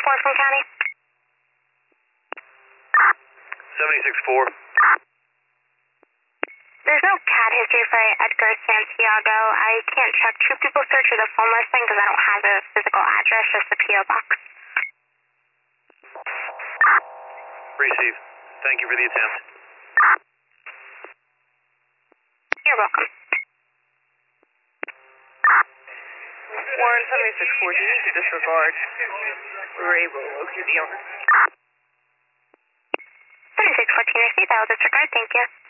from County. 76-4. There's no CAD history for Edgar Santiago. I can't check. Should people search for the phone listing because I don't have a physical address, just the P.O. box? Receive. Thank you for the attempt. You're welcome. Warren 76-4, you need to disregard. We were able to locate the owner. 7614, I see that. I'll disregard. Thank you.